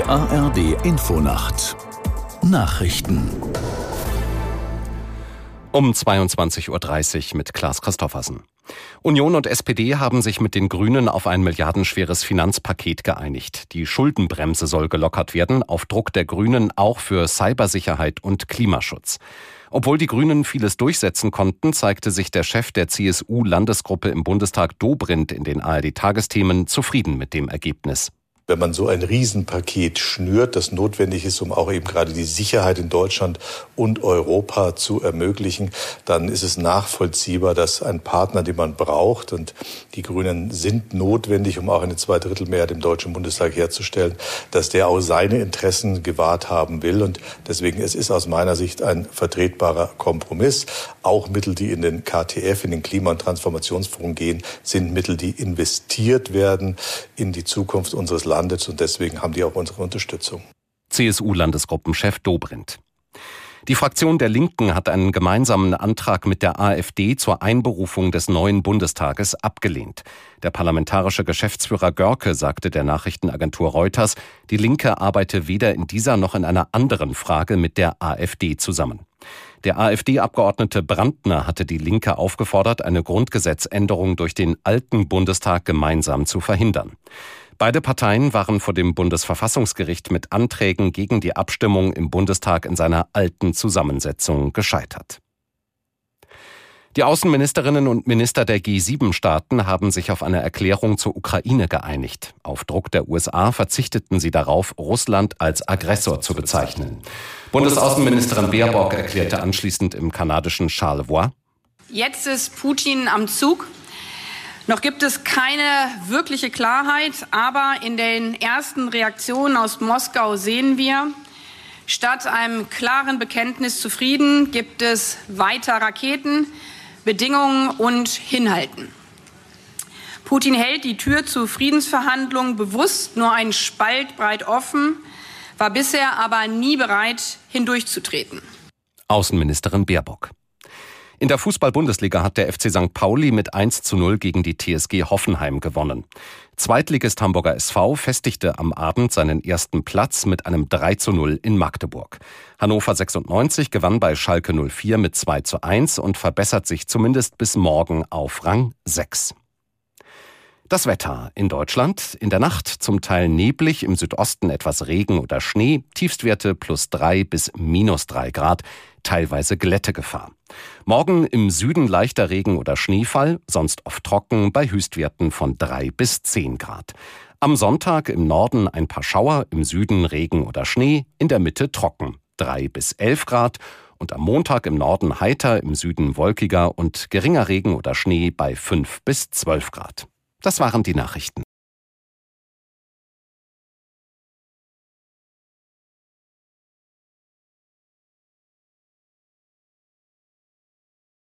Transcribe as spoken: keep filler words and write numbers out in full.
A R D Infonacht Nachrichten um zweiundzwanzig Uhr dreißig mit Klaas Christoffersen. Union und S P D haben sich mit den Grünen auf ein milliardenschweres Finanzpaket geeinigt. Die Schuldenbremse soll gelockert werden, auf Druck der Grünen auch für Cybersicherheit und Klimaschutz. Obwohl die Grünen vieles durchsetzen konnten, zeigte sich der Chef der C S U-Landesgruppe im Bundestag Dobrindt in den A R D-Tagesthemen zufrieden mit dem Ergebnis. Wenn man so ein Riesenpaket schnürt, das notwendig ist, um auch eben gerade die Sicherheit in Deutschland und Europa zu ermöglichen, dann ist es nachvollziehbar, dass ein Partner, den man braucht, und die Grünen sind notwendig, um auch eine Zweidrittelmehrheit im Deutschen Bundestag herzustellen, dass der auch seine Interessen gewahrt haben will. Und deswegen, es ist aus meiner Sicht ein vertretbarer Kompromiss. Auch Mittel, die in den K T F, in den Klima- und Transformationsfonds gehen, sind Mittel, die investiert werden in die Zukunft unseres Landes. Und deswegen haben die auch unsere Unterstützung. C S U-Landesgruppenchef Dobrindt. Die Fraktion der Linken hat einen gemeinsamen Antrag mit der AfD zur Einberufung des neuen Bundestages abgelehnt. Der parlamentarische Geschäftsführer Görke sagte der Nachrichtenagentur Reuters, die Linke arbeite weder in dieser noch in einer anderen Frage mit der AfD zusammen. Der AfD-Abgeordnete Brandner hatte die Linke aufgefordert, eine Grundgesetzänderung durch den alten Bundestag gemeinsam zu verhindern. Beide Parteien waren vor dem Bundesverfassungsgericht mit Anträgen gegen die Abstimmung im Bundestag in seiner alten Zusammensetzung gescheitert. Die Außenministerinnen und Minister der G sieben Staaten haben sich auf eine Erklärung zur Ukraine geeinigt. Auf Druck der U S A verzichteten sie darauf, Russland als Aggressor zu bezeichnen. Bundesaußenministerin Baerbock erklärte anschließend im kanadischen Charlevoix: Jetzt ist Putin am Zug. Noch gibt es keine wirkliche Klarheit, aber in den ersten Reaktionen aus Moskau sehen wir, statt einem klaren Bekenntnis zu Frieden gibt es weiter Raketen, Bedingungen und Hinhalten. Putin hält die Tür zu Friedensverhandlungen bewusst nur einen Spalt breit offen, war bisher aber nie bereit, hindurchzutreten. Außenministerin Baerbock. In der Fußball-Bundesliga hat der F C Sankt Pauli mit eins zu null gegen die T S G Hoffenheim gewonnen. Zweitligist Hamburger S V festigte am Abend seinen ersten Platz mit einem drei zu null in Magdeburg. Hannover sechsundneunzig gewann bei Schalke null vier mit zwei zu eins und verbessert sich zumindest bis morgen auf Rang sechs. Das Wetter in Deutschland: In der Nacht zum Teil neblig, im Südosten etwas Regen oder Schnee, Tiefstwerte plus drei bis minus drei Grad, teilweise Glättegefahr. Morgen im Süden leichter Regen oder Schneefall, sonst oft trocken bei Höchstwerten von drei bis zehn Grad. Am Sonntag im Norden ein paar Schauer, im Süden Regen oder Schnee, in der Mitte trocken, drei bis elf Grad. Und am Montag im Norden heiter, im Süden wolkiger und geringer Regen oder Schnee bei fünf bis zwölf Grad. Das waren die Nachrichten.